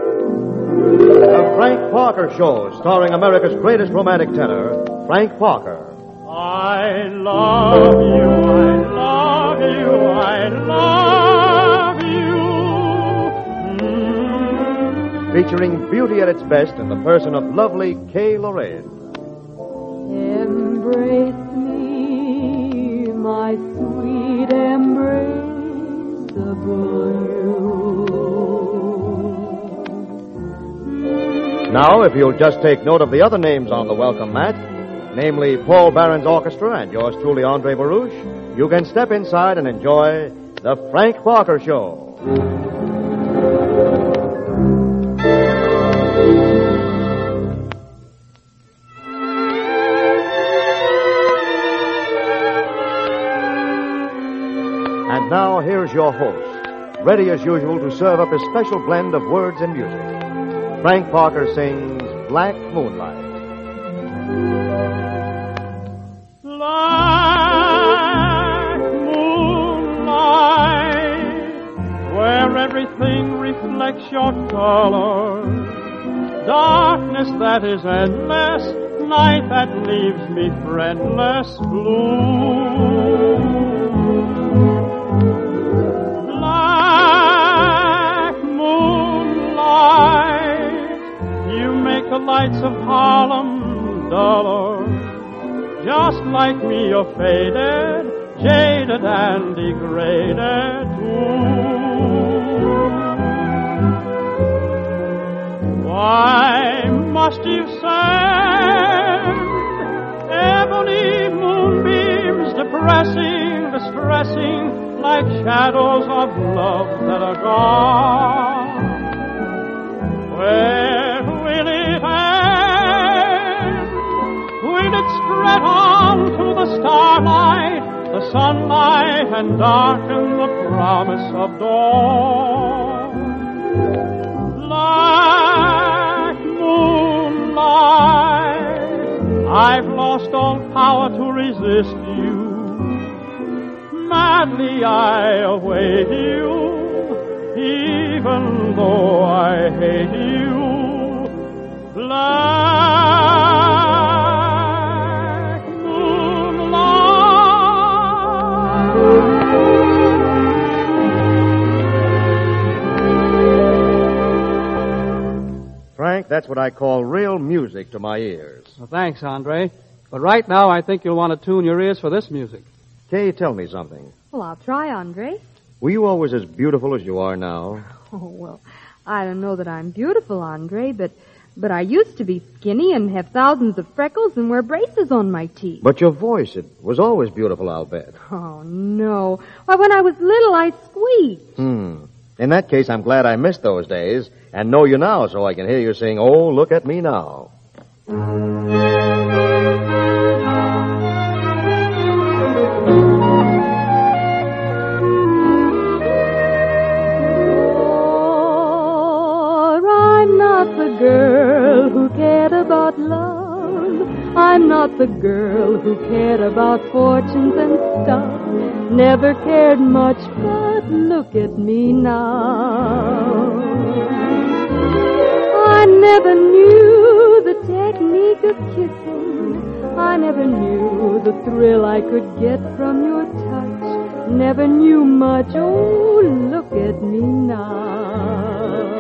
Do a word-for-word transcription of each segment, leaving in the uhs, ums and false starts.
The Frank Parker Show, starring America's greatest romantic tenor, Frank Parker. I love you, I love you, I love you. Mm. Featuring beauty at its best in the person of lovely Kay Lorraine. Embrace me, my sweet embraceable you. Now, if you'll just take note of the other names on the welcome mat, namely Paul Barron's Orchestra and yours truly, Andre Baruch, you can step inside and enjoy the Frank Parker Show. And now, here's your host, ready as usual to serve up his special blend of words and music. Frank Parker sings Black Moonlight. Black moonlight, where everything reflects your color. Darkness that is endless, night that leaves me friendless, blue. Black moonlight, you make the lights of Harlem duller. Just like me, you're faded, jaded, and degraded, too. Why must you send ebony moonbeams, depressing, distressing, like shadows of love that are gone? Where will it end? Will it spread on to the starlight, the sunlight, and darken the promise of dawn? Black moonlight, I've lost all power to resist you. Madly I await you, even though I hate you. Black moonlight. Frank, that's what I call real music to my ears. Well, thanks, Andre. But right now, I think you'll want to tune your ears for this music. Kay, tell me something. Well, I'll try, Andre. Were you always as beautiful as you are now? Oh, well, I don't know that I'm beautiful, Andre, but but I used to be skinny and have thousands of freckles and wear braces on my teeth. But your voice, it was always beautiful, I'll bet. Oh, no. Why, when I was little, I squeaked. Hmm. In that case, I'm glad I missed those days and know you now so I can hear you sing, "Oh, Look at Me Now." Girl who cared about love. I'm not the girl who cared about fortunes and stuff. Never cared much, but look at me now. I never knew the technique of kissing. I never knew the thrill I could get from your touch. Never knew much, oh, look at me now.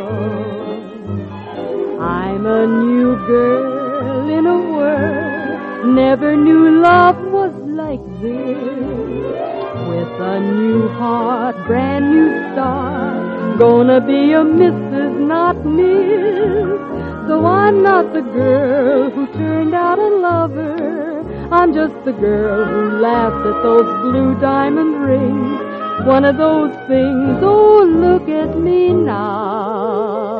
I'm a new girl in a world, never knew love was like this. With a new heart, brand new start, gonna be a Missus not Miss. So I'm not the girl who turned out a lover, I'm just the girl who laughed at those blue diamond rings. One of those things, oh, look at me now.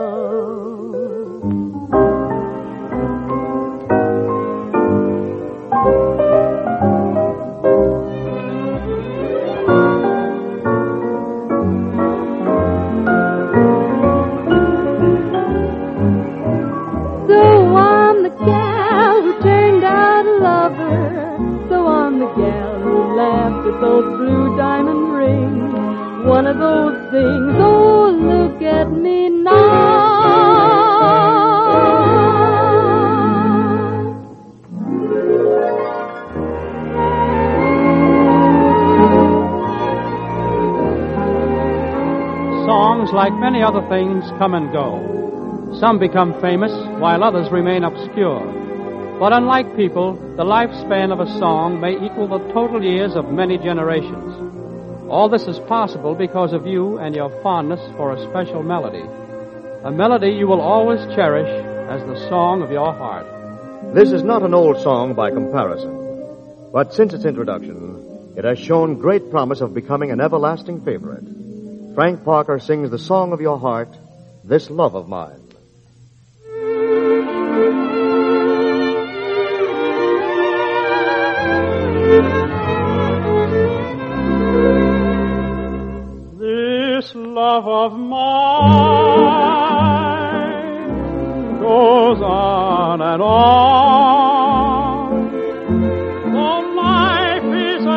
Those blue diamond rings, one of those things, oh, look at me now. Things, like many other things, come and go. Some become famous, while others remain obscure. But unlike people, the lifespan of a song may equal the total years of many generations. All this is possible because of you and your fondness for a special melody. A melody you will always cherish as the song of your heart. This is not an old song by comparison, but since its introduction, it has shown great promise of becoming an everlasting favorite. Frank Parker sings the song of your heart, This Love of Mine. This love of mine goes on and on. Though life is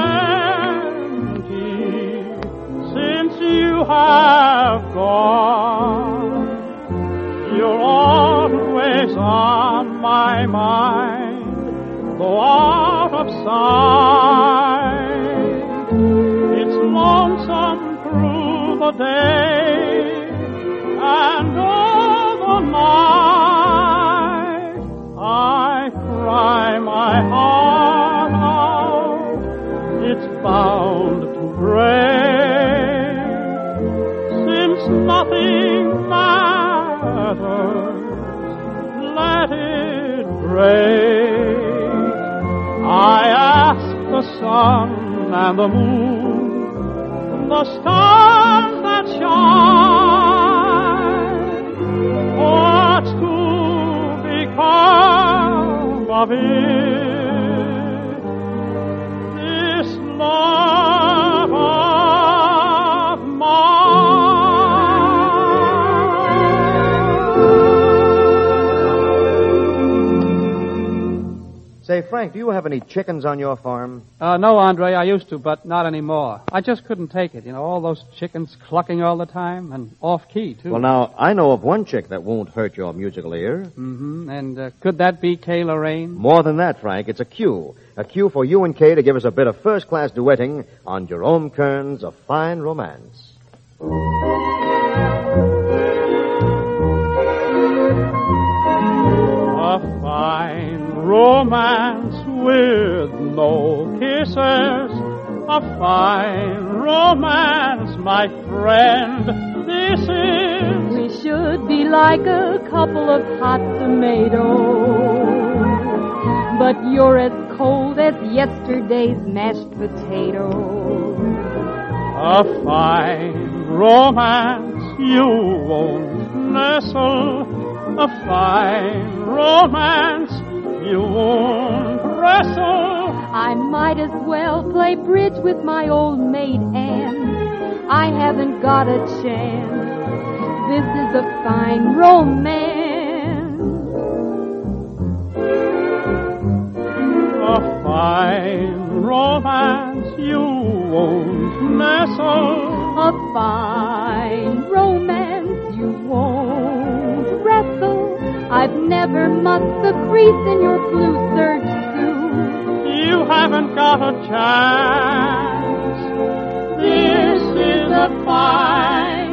empty since you have gone, you're always on my mind, though out of sight. It's lonesome through the day and all the night. I cry my heart out, it's bound to break, since nothing matters, let it break. I ask the sun and the moon, the stars that shine, what's to become of it, this love of mine? Say, Frank, do you have any chickens on your farm? Uh, no, Andre, I used to, but not anymore. I just couldn't take it. You know, all those chickens clucking all the time and off-key, too. Well, now, I know of one chick that won't hurt your musical ear. Mm-hmm. And uh, could that be Kay Lorraine? More than that, Frank, it's a cue. A cue for you and Kay to give us a bit of first-class duetting on Jerome Kern's A Fine Romance. A fine romance with no kisses, a fine romance, my friend, this is. We should be like a couple of hot tomatoes, but you're as cold as yesterday's mashed potatoes. A fine romance you won't nestle, a fine romance you won't wrestle. I might as well play bridge with my old maid Anne. I haven't got a chance. This is a fine romance. A fine romance you won't nestle. A fine romance you won't wrestle. I've never mussed the crease in your blue serge suit. You haven't got a chance. This is a fine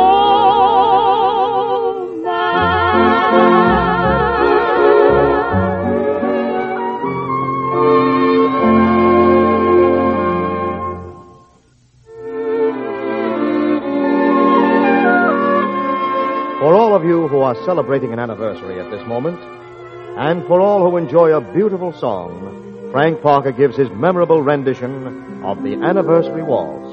For all of you who are celebrating an anniversary at this moment, and for all who enjoy a beautiful song, Frank Parker gives his memorable rendition of the Anniversary Waltz.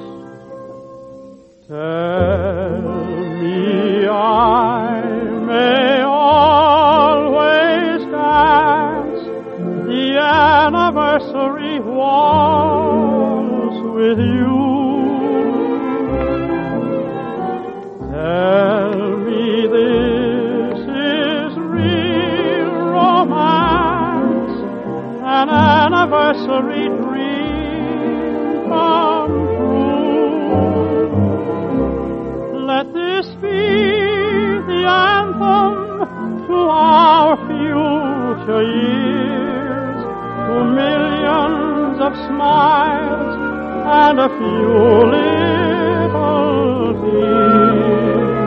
Tell me I may always dance the anniversary waltz with you. Tell me this is real romance, an anniversary dream come true. Let this be the anthem to our future years, to millions of smiles and a few little tears.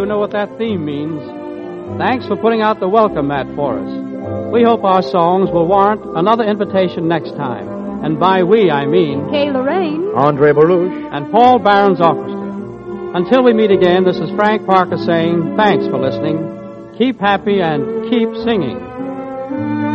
you know what that theme means. Thanks for putting out the welcome mat for us. We hope our songs will warrant another invitation next time. And by we, I mean... Kay Lorraine. Andre Baruch. And Paul Barron's Orchestra. Until we meet again, this is Frank Parker saying thanks for listening. Keep happy and keep singing.